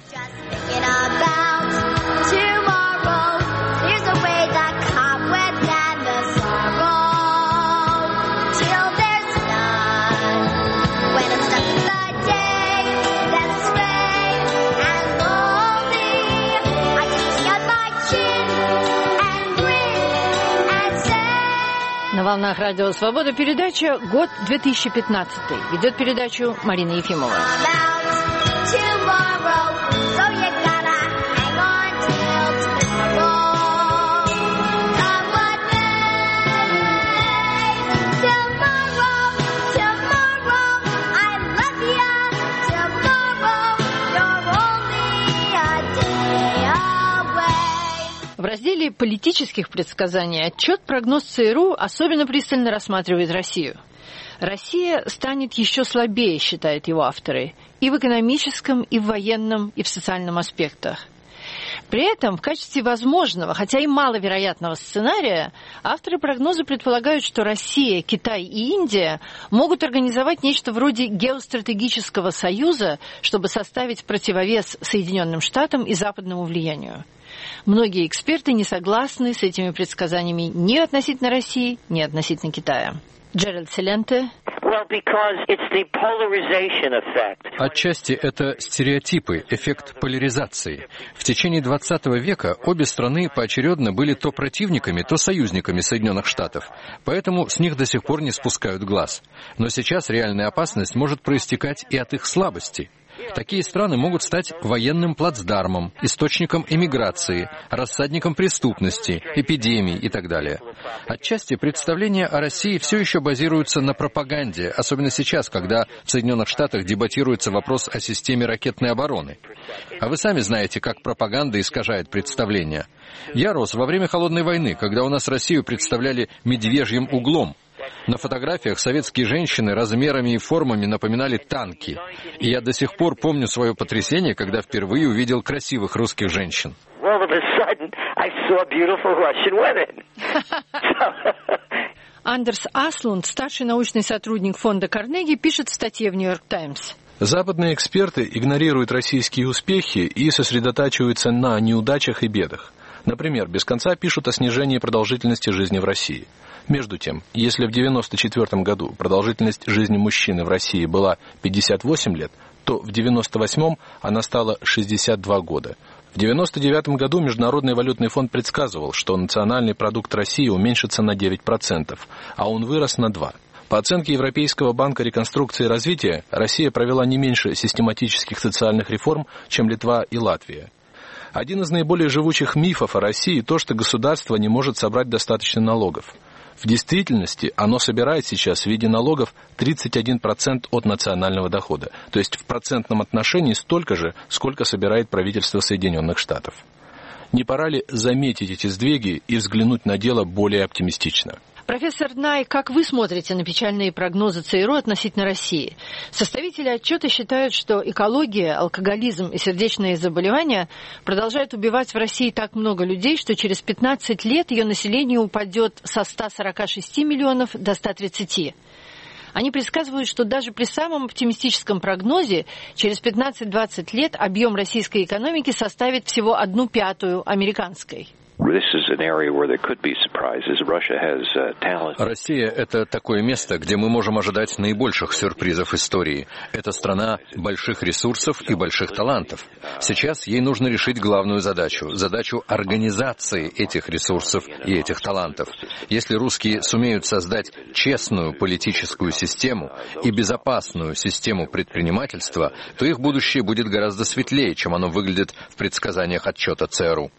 На волнах Радио Свобода передача «Год 2015». Ведет передачу Марина Ефимова. В разделе политических предсказаний отчет-прогноз ЦРУ особенно пристально рассматривает Россию. Россия станет еще слабее, считают его авторы, и в экономическом, и в военном, и в социальном аспектах. При этом в качестве возможного, хотя и маловероятного сценария, авторы прогноза предполагают, что Россия, Китай и Индия могут организовать нечто вроде геостратегического союза, чтобы составить противовес Соединенным Штатам и западному влиянию. Многие эксперты не согласны с этими предсказаниями ни относительно России, ни относительно Китая. Джеральд Селенте. Отчасти это стереотипы, эффект поляризации. В течение 20 века обе страны поочередно были то противниками, то союзниками Соединенных Штатов. Поэтому с них до сих пор не спускают глаз. Но сейчас реальная опасность может проистекать и от их слабости. Такие страны могут стать военным плацдармом, источником эмиграции, рассадником преступности, эпидемий и так далее. Отчасти представления о России все еще базируются на пропаганде, особенно сейчас, когда в Соединенных Штатах дебатируется вопрос о системе ракетной обороны. А вы сами знаете, как пропаганда искажает представления. Я рос во время Холодной войны, когда у нас Россию представляли медвежьим углом. На фотографиях советские женщины размерами и формами напоминали танки. И я до сих пор помню свое потрясение, когда впервые увидел красивых русских женщин. Андерс Аслунд, старший научный сотрудник фонда Карнеги, пишет в статье в «Нью-Йорк Таймс». Западные эксперты игнорируют российские успехи и сосредотачиваются на неудачах и бедах. Например, без конца пишут о снижении продолжительности жизни в России. Между тем, если в 1994 году продолжительность жизни мужчины в России была 58 лет, то в 1998 она стала 62 года. В 1999 году Международный валютный фонд предсказывал, что национальный продукт России уменьшится на 9%, а он вырос на 2%. По оценке Европейского банка реконструкции и развития, Россия провела не меньше систематических социальных реформ, чем Литва и Латвия. Один из наиболее живучих мифов о России – то, что государство не может собрать достаточно налогов. В действительности оно собирает сейчас в виде налогов 31% от национального дохода, то есть в процентном отношении столько же, сколько собирает правительство Соединенных Штатов. Не пора ли заметить эти сдвиги и взглянуть на дело более оптимистично? Профессор Най, как вы смотрите на печальные прогнозы ЦРУ относительно России? Составители отчета считают, что экология, алкоголизм и сердечные заболевания продолжают убивать в России так много людей, что через 15 лет ее население упадет со 146 миллионов до 130. Они предсказывают, что даже при самом оптимистическом прогнозе через 15-20 лет объем российской экономики составит всего 1/5 американской. Россия – это такое место, где мы можем ожидать наибольших сюрпризов истории. Это страна больших ресурсов и больших талантов. Сейчас ей нужно решить главную задачу – задачу организации этих ресурсов и этих талантов. Если русские сумеют создать честную политическую систему и безопасную систему предпринимательства, то их будущее будет гораздо светлее, чем оно выглядит в предсказаниях отчета ЦРУ.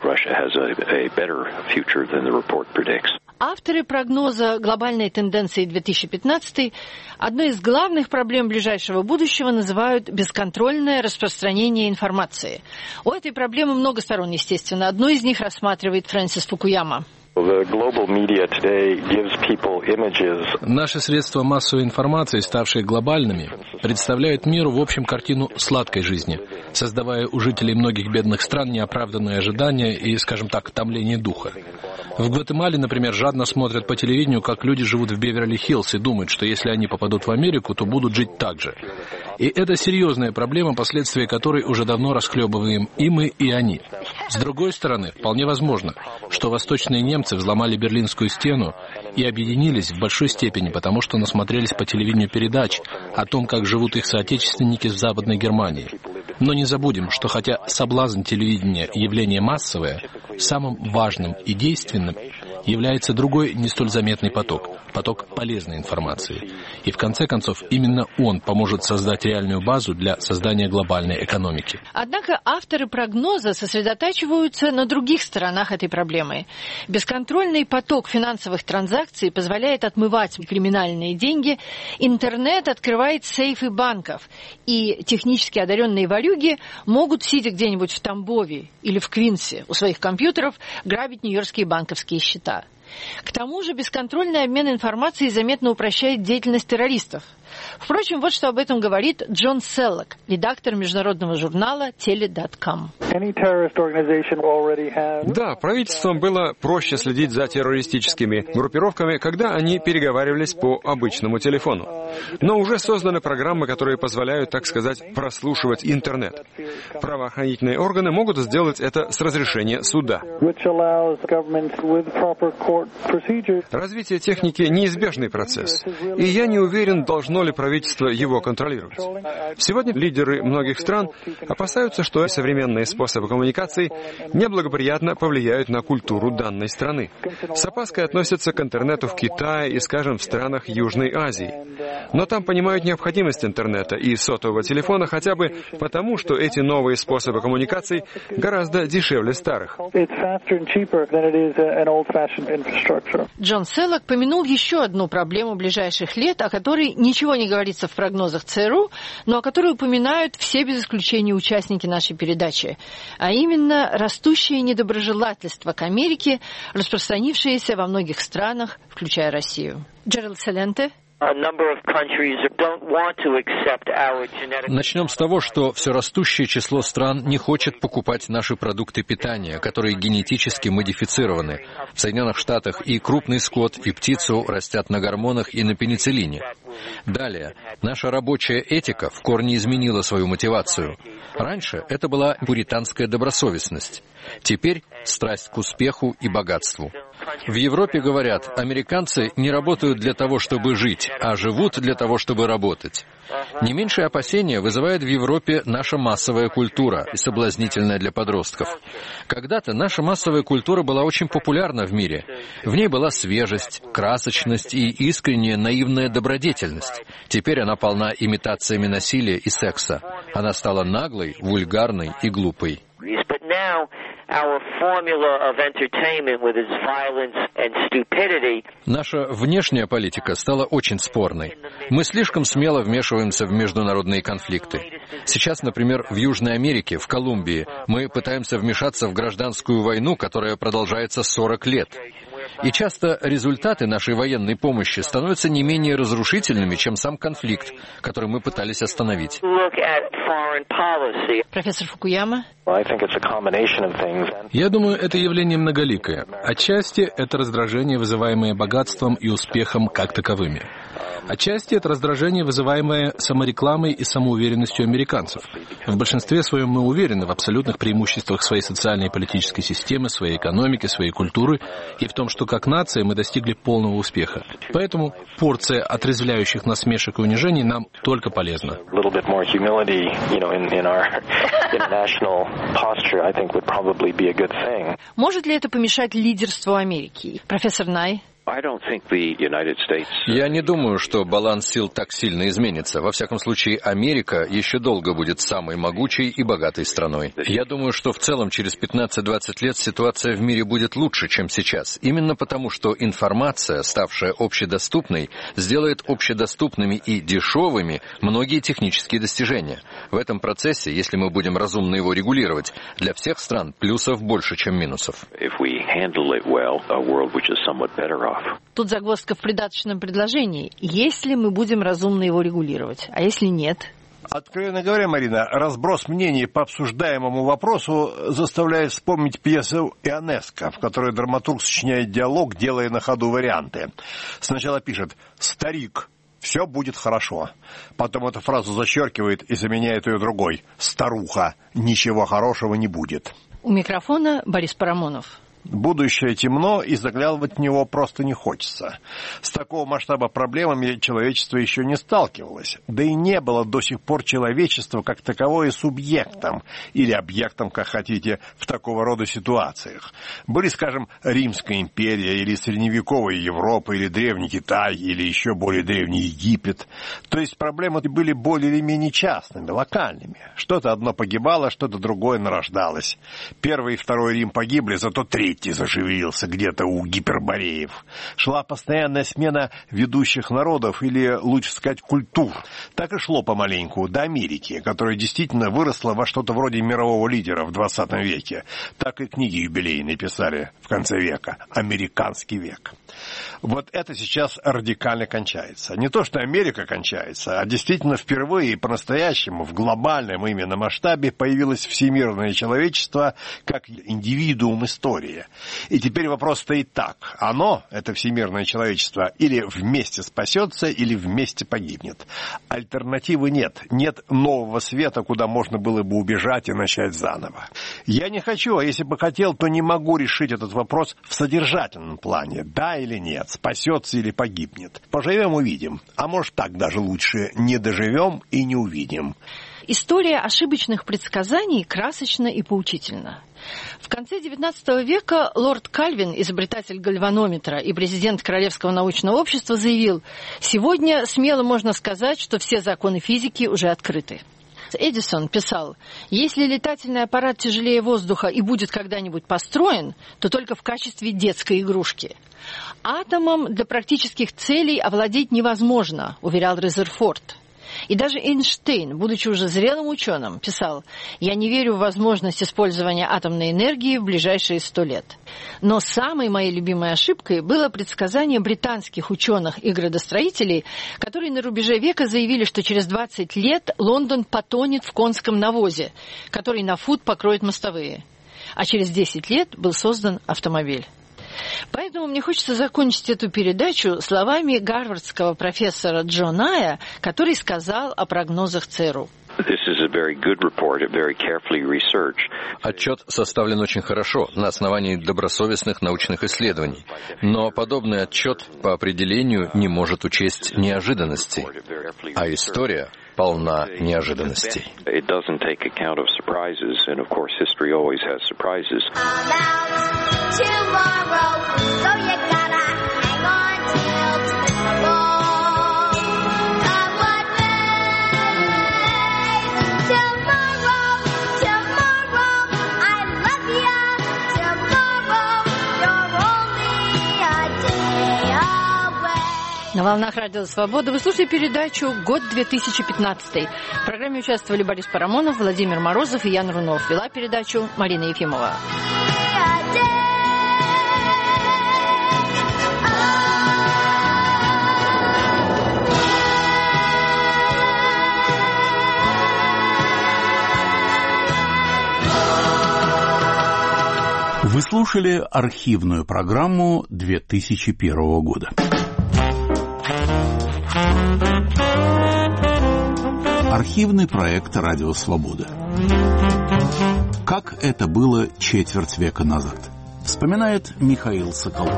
Авторы прогноза глобальной тенденции 2015 одной из главных проблем ближайшего будущего называют бесконтрольное распространение информации. У этой проблемы много сторон, естественно. Одну из них рассматривает Фрэнсис Фукуяма. Наши средства массовой информации, ставшие глобальными, представляют миру в общем картину сладкой жизни, создавая у жителей многих бедных стран неоправданные ожидания и, скажем так, томление духа. В Гватемале, например, жадно смотрят по телевидению, как люди живут в Беверли-Хиллз и думают, что если они попадут в Америку, то будут жить так же. И это серьезная проблема, последствия которой уже давно расхлебываем и мы, и они. С другой стороны, вполне возможно, что восточные немцы взломали Берлинскую стену и объединились в большой степени, потому что насмотрелись по телевидению передач о том, как живут их соотечественники в Западной Германии. Но не забудем, что хотя соблазн телевидения – явление массовое, самым важным и действенным является другой, не столь заметный поток полезной информации. И в конце концов, именно он поможет создать реальную базу для создания глобальной экономики. Однако авторы прогноза сосредотачиваются на других сторонах этой проблемы. Бесконтрольный поток финансовых транзакций позволяет отмывать криминальные деньги, интернет открывает сейфы банков, и технически одаренные ворюги могут, сидя где-нибудь в Тамбове или в Квинсе у своих компьютеров, грабить нью-йоркские банковские счета. К тому же бесконтрольный обмен информацией заметно упрощает деятельность террористов. Впрочем, вот что об этом говорит Джон Селлок, редактор международного журнала Tele.com. Да, правительствам было проще следить за террористическими группировками, когда они переговаривались по обычному телефону. Но уже созданы программы, которые позволяют, так сказать, прослушивать интернет. Правоохранительные органы могут сделать это с разрешения суда. Развитие техники – неизбежный процесс, и я не уверен, должно ли правительство его контролировать. Сегодня лидеры многих стран опасаются, что современные способы коммуникации неблагоприятно повлияют на культуру данной страны. С опаской относятся к интернету в Китае и, скажем, в странах Южной Азии. Но там понимают необходимость интернета и сотового телефона хотя бы потому, что эти новые способы коммуникаций гораздо дешевле старых. Джон Селлок помянул еще одну проблему ближайших лет, о которой ничего не говорится в прогнозах ЦРУ, но о которой упоминают все без исключения участники нашей передачи, а именно растущее недоброжелательство к Америке, распространившееся во многих странах, включая Россию. Джеральд Селенте. Начнем с того, что все растущее число стран не хочет покупать наши продукты питания, которые генетически модифицированы. В Соединенных Штатах и крупный скот, и птицу растят на гормонах и на пенициллине. Далее, наша рабочая этика в корне изменила свою мотивацию. Раньше это была пуританская добросовестность. Теперь страсть к успеху и богатству. В Европе говорят, американцы не работают для того, чтобы жить, а живут для того, чтобы работать. Не меньшее опасение вызывает в Европе наша массовая культура, и соблазнительная для подростков. Когда-то наша массовая культура была очень популярна в мире. В ней была свежесть, красочность и искренняя наивная добродетельность. Теперь она полна имитациями насилия и секса. Она стала наглой, вульгарной и глупой. Наша внешняя политика стала очень спорной. Мы слишком смело вмешиваемся в международные конфликты. Сейчас, например, в Южной Америке, в Колумбии, мы пытаемся вмешаться в гражданскую войну, которая продолжается 40 лет. И часто результаты нашей военной помощи становятся не менее разрушительными, чем сам конфликт, который мы пытались остановить. Профессор Фукуяма. Я думаю, это явление многоликое. Отчасти это раздражение, вызываемое богатством и успехом как таковыми. Отчасти это раздражение, вызываемое саморекламой и самоуверенностью американцев. В большинстве своем мы уверены в абсолютных преимуществах своей социальной и политической системы, своей экономики, своей культуры и в том, что как нация мы достигли полного успеха. Поэтому порция отрезвляющих насмешек и унижений нам только полезна. Может ли это помешать лидерству Америки? Профессор Най. Я не думаю, что баланс сил так сильно изменится. Во всяком случае, Америка еще долго будет самой могучей и богатой страной. Я думаю, что в целом через 15-20 лет ситуация в мире будет лучше, чем сейчас. Именно потому, что информация, ставшая общедоступной, сделает общедоступными и дешевыми многие технические достижения. В этом процессе, если мы будем разумно его регулировать, для всех стран плюсов больше, чем минусов. Тут загвоздка в придаточном предложении. Если мы будем разумно его регулировать, а если нет? Откровенно говоря, Марина, разброс мнений по обсуждаемому вопросу заставляет вспомнить пьесу Ионеско, в которой драматург сочиняет диалог, делая на ходу варианты. Сначала пишет «Старик, все будет хорошо». Потом эту фразу зачеркивает и заменяет ее другой «Старуха, ничего хорошего не будет». У микрофона Борис Парамонов. Будущее темно, и заглядывать в него просто не хочется. С такого масштаба проблемами человечество еще не сталкивалось. Да и не было до сих пор человечества как таковое субъектом, или объектом, как хотите, в такого рода ситуациях. Были, скажем, Римская империя, или средневековая Европа, или Древний Китай, или еще более Древний Египет. То есть проблемы были более или менее частными, локальными. Что-то одно погибало, что-то другое нарождалось. Первый и Второй Рим погибли, зато Третий Спагетти зашевелился где-то у гипербореев. Шла постоянная смена ведущих народов, или, лучше сказать, культур. Так и шло помаленьку до Америки, которая действительно выросла во что-то вроде мирового лидера в 20 веке. Так и книги юбилейные писали в конце века. Американский век. Вот это сейчас радикально кончается. Не то, что Америка кончается, а действительно впервые и по-настоящему в глобальном именно масштабе появилось всемирное человечество как индивидуум истории. И теперь вопрос стоит так. Оно, это всемирное человечество, или вместе спасется, или вместе погибнет. Альтернативы нет. Нет нового света, куда можно было бы убежать и начать заново. Я не хочу, а если бы хотел, то не могу решить этот вопрос в содержательном плане. Да или нет, спасется или погибнет. Поживем — увидим. А может, так даже лучше: не доживем и не увидим. История ошибочных предсказаний красочна и поучительна. В конце XIX века лорд Кальвин, изобретатель гальванометра и президент Королевского научного общества, заявил: «Сегодня смело можно сказать, что все законы физики уже открыты». Эдисон писал: «Если летательный аппарат тяжелее воздуха и будет когда-нибудь построен, то только в качестве детской игрушки. Атомом для практических целей овладеть невозможно», уверял Резерфорд. И даже Эйнштейн, будучи уже зрелым ученым, писал: «Я не верю в возможность использования атомной энергии в ближайшие 100 лет». Но самой моей любимой ошибкой было предсказание британских ученых и градостроителей, которые на рубеже века заявили, что через 20 лет Лондон потонет в конском навозе, который на фут покроет мостовые. А через 10 лет был создан автомобиль. Поэтому мне хочется закончить эту передачу словами гарвардского профессора Джо Ная, который сказал о прогнозах ЦРУ. Отчет составлен очень хорошо, на основании добросовестных научных исследований. Но подобный отчет по определению не может учесть неожиданности. А история полна неожиданностей. На волнах Радио Свобода вы слушаете передачу «Год 2015». В программе участвовали Борис Парамонов, Владимир Морозов и Ян Рунов. Вела передачу Марина Ефимова. Вы слушали архивную программу 2001 года. Архивный проект «Радио Свобода». Как это было четверть века назад, вспоминает Михаил Соколов.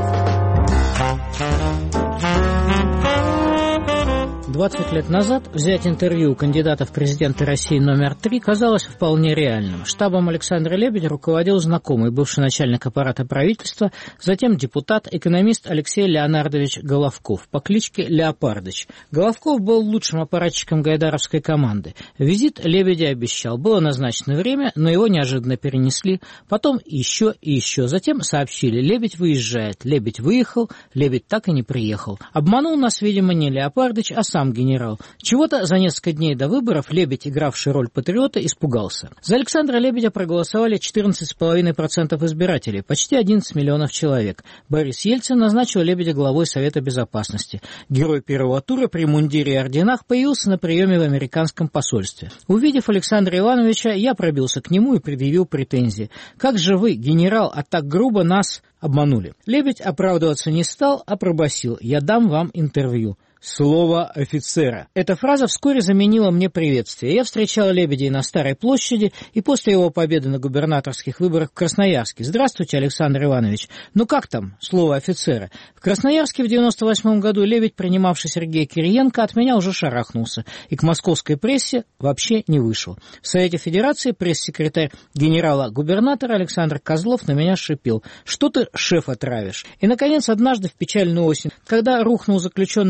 20 лет назад взять интервью у кандидата в президенты России номер 3 казалось вполне реальным. Штабом Александра Лебедя руководил знакомый, бывший начальник аппарата правительства, затем депутат, экономист Алексей Леонардович Головков по кличке Леопардыч. Головков был лучшим аппаратчиком гайдаровской команды. Визит Лебедя обещал. Было назначено время, но его неожиданно перенесли. Потом еще и еще. Затем сообщили: Лебедь выезжает. Лебедь выехал, Лебедь так и не приехал. Обманул нас, видимо, не Леопардыч, а сам генерал. Чего-то за несколько дней до выборов Лебедь, игравший роль патриота, испугался. За Александра Лебедя проголосовали 14,5% избирателей, почти 11 миллионов человек. Борис Ельцин назначил Лебедя главой Совета Безопасности. Герой первого тура при мундире и орденах появился на приеме в американском посольстве. Увидев Александра Ивановича, я пробился к нему и предъявил претензии. «Как же вы, генерал, а так грубо нас обманули?» Лебедь оправдываться не стал, а пробасил: «Я дам вам интервью». Слово офицера. Эта фраза вскоре заменила мне приветствие. Я встречал Лебедя на Старой площади и после его победы на губернаторских выборах в Красноярске. «Здравствуйте, Александр Иванович. Ну как там слово офицера?» В Красноярске в 98 году Лебедь, принимавший Сергея Кириенко, от меня уже шарахнулся и к московской прессе вообще не вышел. В Совете Федерации пресс-секретарь генерала-губернатора Александр Козлов на меня шипел: «Что ты, шефа, травишь?» И, наконец, однажды в печальную осень, когда рухнул заключенный Лебедем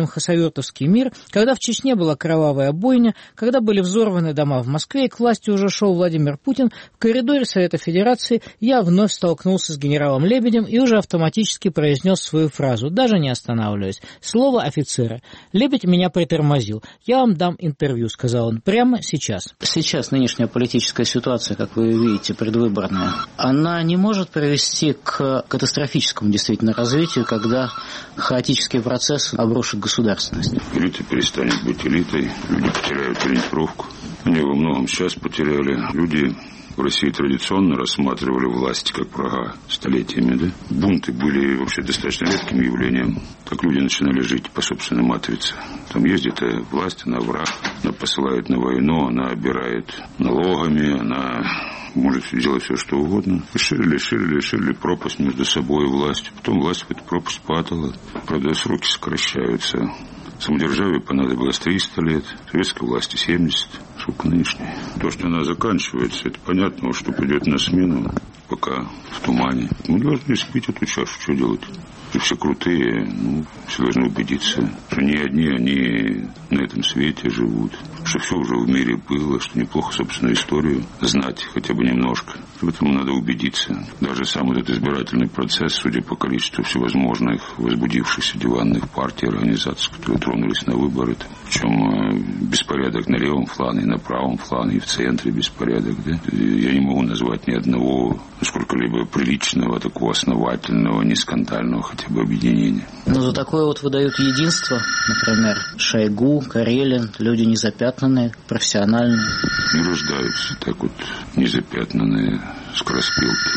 видим хасавюртовский мир, когда в Чечне была кровавая бойня, когда были взорваны дома в Москве и к власти уже шел Владимир Путин, в коридоре Совета Федерации я вновь столкнулся с генералом Лебедем и уже автоматически произнес свою фразу, даже не останавливаясь. Слово офицера. Лебедь меня притормозил. «Я вам дам интервью», — сказал он, — «прямо сейчас». Сейчас нынешняя политическая ситуация, как вы видите, предвыборная, она не может привести к катастрофическому действительно развитию, когда хаотический процесс обрушит государственность. Элита перестанет быть элитой, люди потеряют ориентировку. Они во многом сейчас потеряли. Люди в России традиционно рассматривали власть как врага столетиями, да? Бунты были вообще достаточно редким явлением. Так люди начинали жить по собственной матрице. Там ездит власть, она враг, она посылает на войну, она обирает налогами, она может делать все, что угодно. Ширили пропасть между собой и властью. Потом власть в эту пропасть падала. Правда, сроки сокращаются. Самодержавию понадобилось 300 лет, советской власти 70, сколько нынешней. То, что она заканчивается, это понятно, что придет на смену, пока в тумане. Мы должны испить эту чашу, что делать? Все крутые, все должны убедиться, что не одни они на этом свете живут, что все уже в мире было, что неплохо собственную историю знать хотя бы немножко. В этом надо убедиться. Даже сам этот избирательный процесс, судя по количеству всевозможных возбудившихся диванных партий, организаций, которые тронулись на выборы, причем беспорядок на левом флане, на правом флане, и в центре беспорядок. Да? Я не могу назвать ни одного сколько-либо приличного, такого основательного, не скандального хотя бы объединения. Но за такое вот выдают единство, например, Шойгу, Карелин, люди незапятнанные, профессиональные. Не рождаются так вот незапятнанные скороспелки.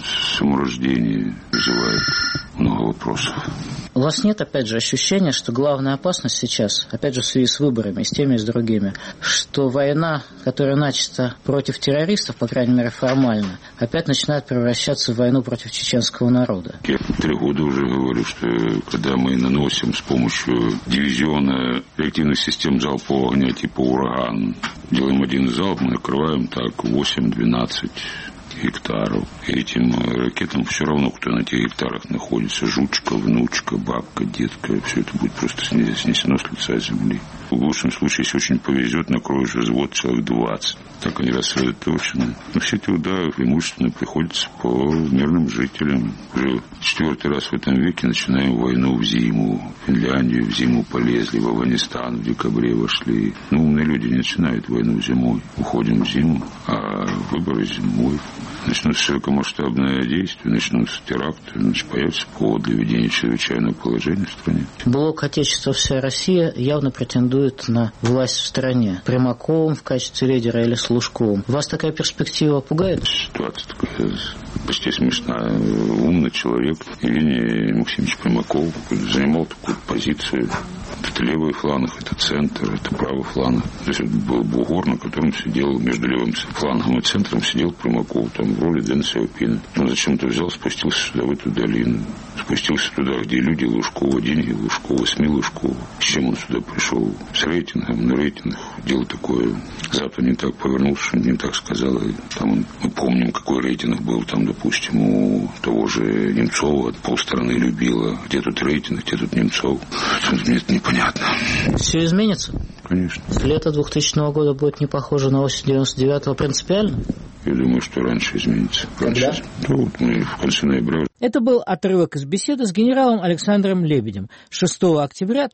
Саморождение вызывает много вопросов. У вас нет, опять же, ощущения, что главная опасность сейчас, опять же, в связи с выборами, и с теми, и с другими, что война, которая начата против террористов, по крайней мере, формально, опять начинает превращаться в войну против чеченского народа? Я 3 года уже говорю, что когда мы наносим с помощью дивизиона реактивных систем залпового огня типа «Ураган», делаем один залп, мы накрываем так 8-12 гектаров. И этим ракетам все равно, кто на этих гектарах находится. Жучка, внучка, бабка, детка. Все это будет просто снесено с лица земли. В лучшем случае, если очень повезет, накроешь взвод человек 20. Так они рассредоточены. Но все эти удары преимущественно приходятся по мирным жителям. Уже 4-й раз в этом веке начинаем войну в зиму. В Финляндию в зиму полезли, в Афганистан в декабре вошли. Умные люди не начинают войну зимой. Уходим в зиму, а выборы зимой. Начнутся широкомасштабные действия, начнутся теракты, значит, появится повод для введения чрезвычайного положения в стране. Блок «Отечество, вся Россия» явно претендует на власть в стране. Примаковым в качестве лидера или Лужковым. Вас такая перспектива пугает? Ситуация такая почти смешная. Умный человек Евгений Максимович Примаков занимал такую позицию. Это левый фланг, это центр, это правый фланг. То есть это был бугор, на котором сидел, между левым флангом и центром сидел Примаков, там в роли Дэн Сяопина. Он зачем-то взял, спустился сюда, в эту долину. Спустился туда, где люди Лужкова, деньги Лужкова, СМИ Лужкова. С чем он сюда пришел? С рейтингом, на рейтинг. Дело такое. Запад не так повернулся, что не так сказал. И там мы помним, какой рейтинг был там, допустим, у того же Немцова. Полстраны любила. Где тут рейтинг, где тут Немцов? Мне это непонятно. Все изменится? Конечно. Лето 2000 года будет не похоже на осень 99-го принципиально? Я думаю, что раньше изменится. Когда? Ну, вот мы в конце ноября. Это был отрывок из беседы с генералом Александром Лебедем 6 октября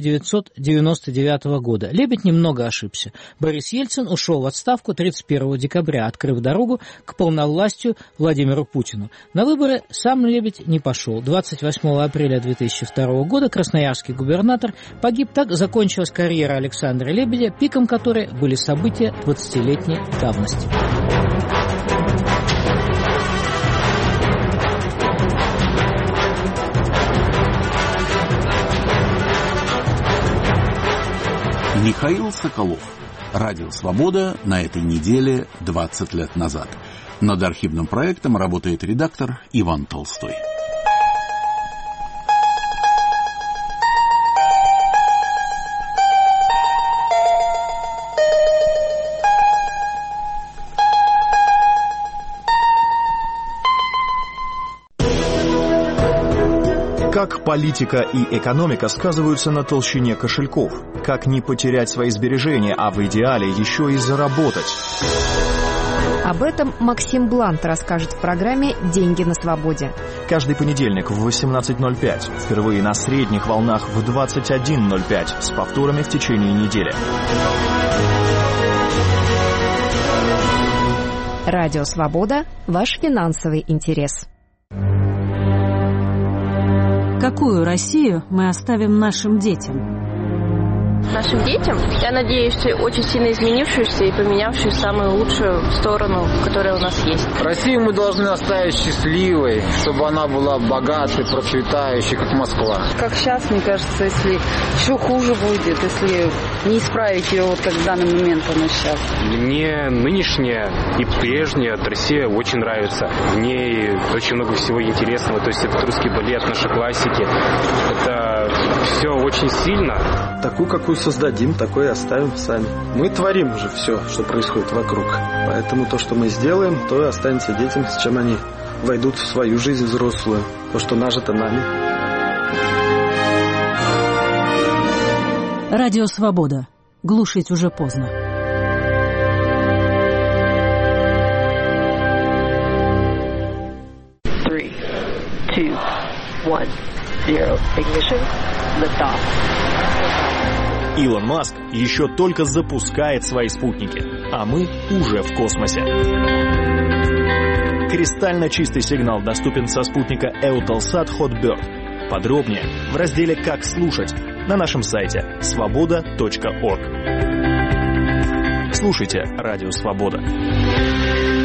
1999 года. Лебедь немного ошибся. Борис Ельцин ушел в отставку 31 декабря, открыв дорогу к полновластию Владимиру Путину. На выборы сам Лебедь не пошел. 28 апреля 2002 года красноярский губернатор погиб. Так закончилась карьера Александра Лебедя, пиком которой были события 20-летней давности. Михаил Соколов. Радио «Свобода» на этой неделе 20 лет назад. Над архивным проектом работает редактор Иван Толстой. Как политика и экономика сказываются на толщине кошельков? Как не потерять свои сбережения, а в идеале еще и заработать? Об этом Максим Блант расскажет в программе «Деньги на свободе». Каждый понедельник в 18:05. Впервые на средних волнах в 21:05. С повторами в течение недели. Радио «Свобода» – ваш финансовый интерес. Какую Россию мы оставим нашим детям? Нашим детям, я надеюсь, очень сильно изменившуюся и поменявшую самую лучшую сторону, которая у нас есть. Россию мы должны оставить счастливой, чтобы она была богатой, процветающей, как Москва. Как сейчас, мне кажется, если еще хуже будет, если не исправить ее, вот как в данный момент она сейчас. Мне нынешняя и прежняя Россия очень нравится. В ней очень много всего интересного. То есть это русский балет, наши классики. Это все очень сильно. Такую, какую создадим, такой и оставим сами. Мы творим уже все, что происходит вокруг. Поэтому то, что мы сделаем, то и останется детям, с чем они войдут в свою жизнь взрослую. То, что нажито нами. Радио «Свобода». Глушить уже поздно. Three, two, one, zero. Ignition. Liftoff. Илон Маск еще только запускает свои спутники, а мы уже в космосе. Кристально чистый сигнал доступен со спутника Eutelsat Hotbird. Подробнее в разделе «Как слушать» на нашем сайте svoboda.org. Слушайте «Радио Свобода».